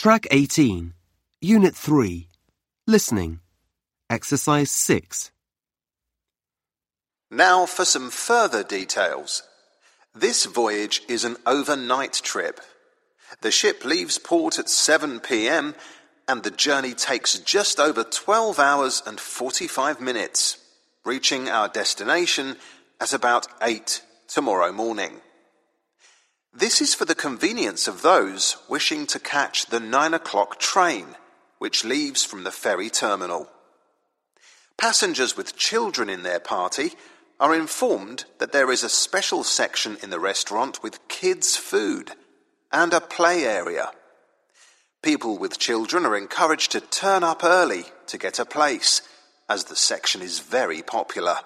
Track 18, Unit 3, Listening, Exercise 6. Now for some further details. This voyage is an overnight trip. The ship leaves port at 7 p.m. and the journey takes just over 12 hours and 45 minutes, reaching our destination at about 8 tomorrow morning. This is for the convenience of those wishing to catch the 9 o'clock train, which leaves from the ferry terminal. Passengers with children in their party are informed that there is a special section in the restaurant with kids' food and a play area. People with children are encouraged to turn up early to get a place, as the section is very popular.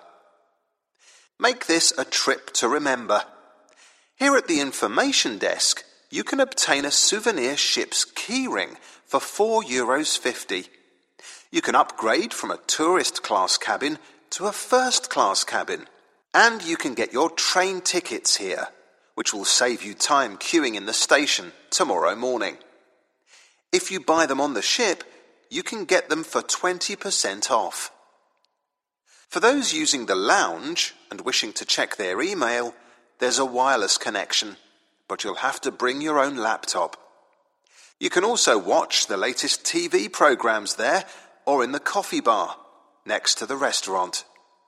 Make this a trip to remember. Here at the information desk, you can obtain a souvenir ship's keyring for €4.50. You can upgrade from a tourist class cabin to a first class cabin. And you can get your train tickets here, which will save you time queuing in the station tomorrow morning. If you buy them on the ship, you can get them for 20% off. For those using the lounge and wishing to check their email, there's a wireless connection, but you'll have to bring your own laptop. You can also watch the latest TV programs there or in the coffee bar next to the restaurant.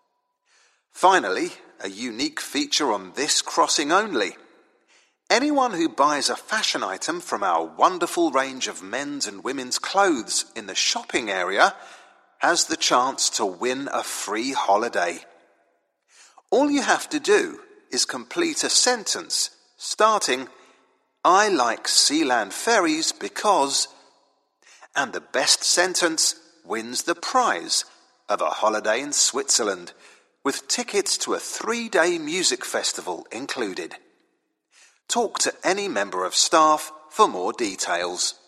Finally, a unique feature on this crossing only. Anyone who buys a fashion item from our wonderful range of men's and women's clothes in the shopping area has the chance to win a free holiday. All you have to do is complete a sentence starting, "I like Sealand ferries because," and the best sentence wins the prize of a holiday in Switzerland with tickets to a 3-day music festival included. Talk to any member of staff for more details.